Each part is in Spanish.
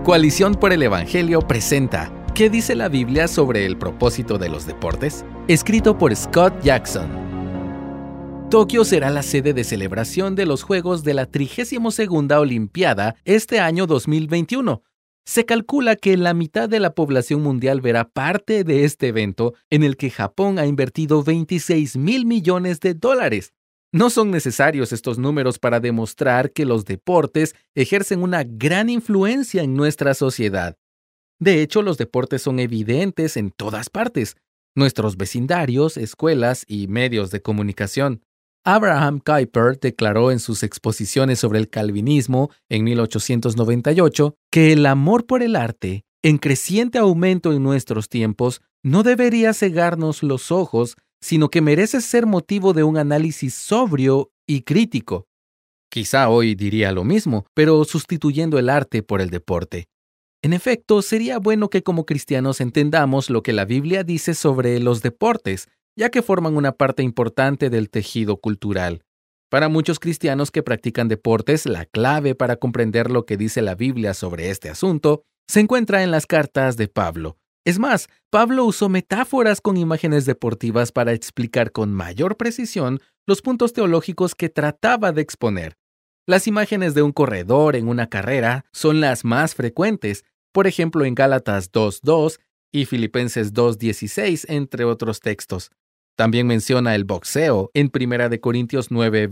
Coalición por el Evangelio presenta ¿Qué dice la Biblia sobre el propósito de los deportes? Escrito por Scott Jackson. Tokio será la sede de celebración de los Juegos de la 32ª Olimpiada este año 2021. Se calcula que la mitad de la población mundial verá parte de este evento en el que Japón ha invertido $26,000 millones. No son necesarios estos números para demostrar que los deportes ejercen una gran influencia en nuestra sociedad. De hecho, los deportes son evidentes en todas partes, nuestros vecindarios, escuelas y medios de comunicación. Abraham Kuyper declaró en sus exposiciones sobre el calvinismo en 1898 que el amor por el arte, en creciente aumento en nuestros tiempos, no debería cegarnos los ojos, sino que merece ser motivo de un análisis sobrio y crítico. Quizá hoy diría lo mismo, pero sustituyendo el arte por el deporte. En efecto, sería bueno que como cristianos entendamos lo que la Biblia dice sobre los deportes, ya que forman una parte importante del tejido cultural. Para muchos cristianos que practican deportes, la clave para comprender lo que dice la Biblia sobre este asunto se encuentra en las cartas de Pablo. Es más, Pablo usó metáforas con imágenes deportivas para explicar con mayor precisión los puntos teológicos que trataba de exponer. Las imágenes de un corredor en una carrera son las más frecuentes, por ejemplo en Gálatas 2:2 y Filipenses 2:16, entre otros textos. También menciona el boxeo en 1 Corintios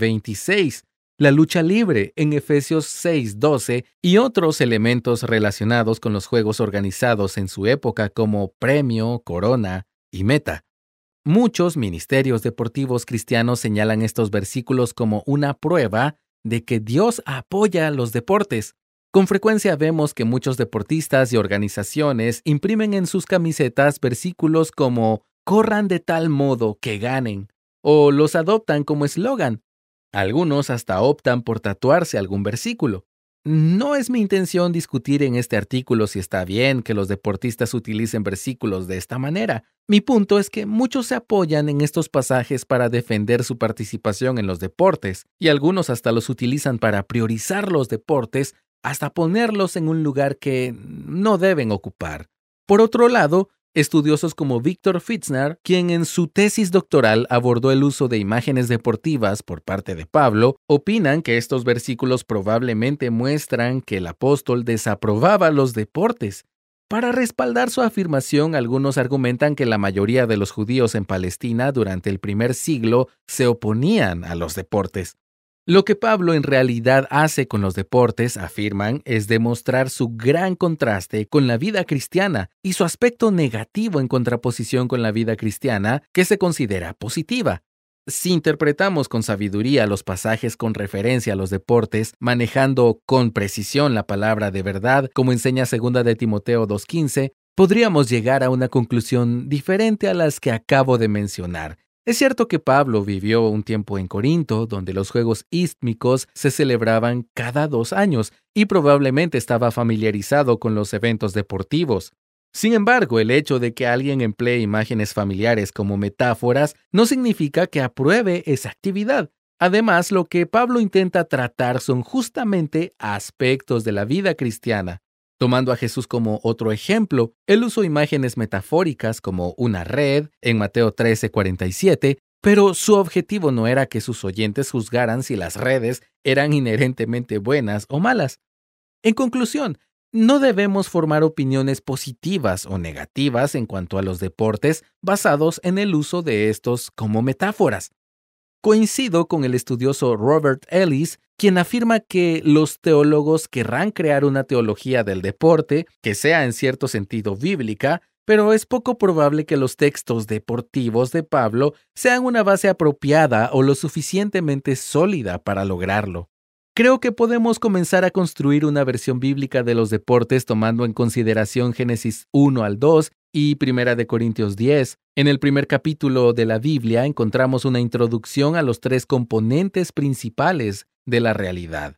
9:26, la lucha libre en Efesios 6:12 y otros elementos relacionados con los juegos organizados en su época como premio, corona y meta. Muchos ministerios deportivos cristianos señalan estos versículos como una prueba de que Dios apoya los deportes. Con frecuencia vemos que muchos deportistas y organizaciones imprimen en sus camisetas versículos como «corran de tal modo que ganen» o los adoptan como eslogan. Algunos hasta optan por tatuarse algún versículo. No es mi intención discutir en este artículo si está bien que los deportistas utilicen versículos de esta manera. Mi punto es que muchos se apoyan en estos pasajes para defender su participación en los deportes, y algunos hasta los utilizan para priorizar los deportes hasta ponerlos en un lugar que no deben ocupar. Por otro lado, estudiosos como Victor Fitzner, quien en su tesis doctoral abordó el uso de imágenes deportivas por parte de Pablo, opinan que estos versículos probablemente muestran que el apóstol desaprobaba los deportes. Para respaldar su afirmación, algunos argumentan que la mayoría de los judíos en Palestina durante el primer siglo se oponían a los deportes. Lo que Pablo en realidad hace con los deportes, afirman, es demostrar su gran contraste con la vida cristiana y su aspecto negativo en contraposición con la vida cristiana que se considera positiva. Si interpretamos con sabiduría los pasajes con referencia a los deportes, manejando con precisión la palabra de verdad, como enseña 2 de Timoteo 2:15, podríamos llegar a una conclusión diferente a las que acabo de mencionar. Es cierto que Pablo vivió un tiempo en Corinto, donde los Juegos Istmicos se celebraban cada 2 años y probablemente estaba familiarizado con los eventos deportivos. Sin embargo, el hecho de que alguien emplee imágenes familiares como metáforas no significa que apruebe esa actividad. Además, lo que Pablo intenta tratar son justamente aspectos de la vida cristiana. Tomando a Jesús como otro ejemplo, él usó imágenes metafóricas como una red en Mateo 13:47, pero su objetivo no era que sus oyentes juzgaran si las redes eran inherentemente buenas o malas. En conclusión, no debemos formar opiniones positivas o negativas en cuanto a los deportes basados en el uso de estos como metáforas. Coincido con el estudioso Robert Ellis, quien afirma que los teólogos querrán crear una teología del deporte que sea en cierto sentido bíblica, pero es poco probable que los textos deportivos de Pablo sean una base apropiada o lo suficientemente sólida para lograrlo. Creo que podemos comenzar a construir una versión bíblica de los deportes tomando en consideración Génesis 1 al 2 y 1 Corintios 10. En el primer capítulo de la Biblia encontramos una introducción a los 3 componentes principales de la realidad: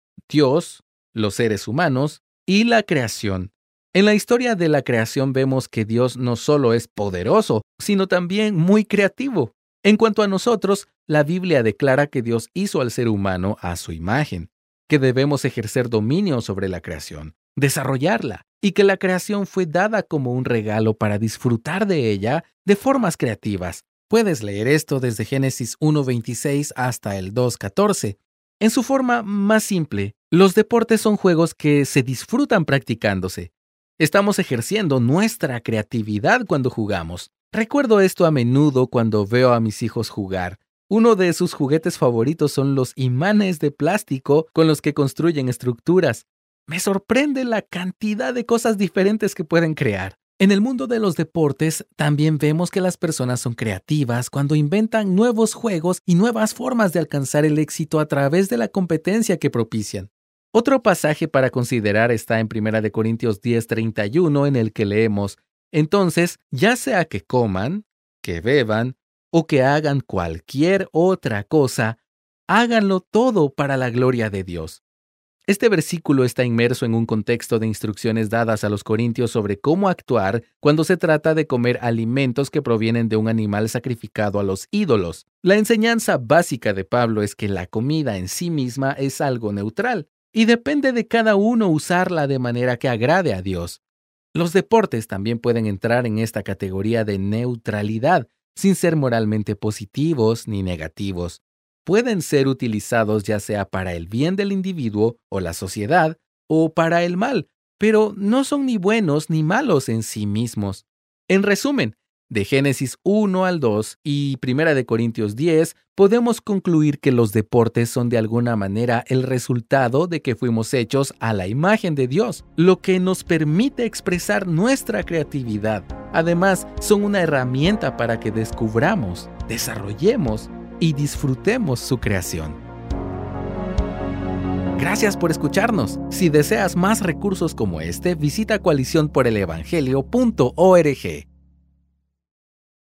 Dios, los seres humanos y la creación. En la historia de la creación vemos que Dios no solo es poderoso, sino también muy creativo. En cuanto a nosotros, la Biblia declara que Dios hizo al ser humano a su imagen, que debemos ejercer dominio sobre la creación. desarrollarla, y que la creación fue dada como un regalo para disfrutar de ella de formas creativas. Puedes leer esto desde Génesis 1:26 hasta el 2:14. En su forma más simple, los deportes son juegos que se disfrutan practicándose. Estamos ejerciendo nuestra creatividad cuando jugamos. Recuerdo esto a menudo cuando veo a mis hijos jugar. Uno de sus juguetes favoritos son los imanes de plástico con los que construyen estructuras. Me sorprende la cantidad de cosas diferentes que pueden crear. En el mundo de los deportes, también vemos que las personas son creativas cuando inventan nuevos juegos y nuevas formas de alcanzar el éxito a través de la competencia que propician. Otro pasaje para considerar está en 1 Corintios 10:31, en el que leemos: Entonces, ya sea que coman, que beban o que hagan cualquier otra cosa, háganlo todo para la gloria de Dios. Este versículo está inmerso en un contexto de instrucciones dadas a los corintios sobre cómo actuar cuando se trata de comer alimentos que provienen de un animal sacrificado a los ídolos. La enseñanza básica de Pablo es que la comida en sí misma es algo neutral y depende de cada uno usarla de manera que agrade a Dios. Los deportes también pueden entrar en esta categoría de neutralidad, sin ser moralmente positivos ni negativos. Pueden ser utilizados ya sea para el bien del individuo o la sociedad, o para el mal, pero no son ni buenos ni malos en sí mismos. En resumen, de Génesis 1 al 2 y 1 Corintios 10, podemos concluir que los deportes son de alguna manera el resultado de que fuimos hechos a la imagen de Dios, lo que nos permite expresar nuestra creatividad. Además, son una herramienta para que descubramos, desarrollemos y disfrutemos su creación. Gracias por escucharnos. Si deseas más recursos como este, visita coaliciónporelevangelio.org.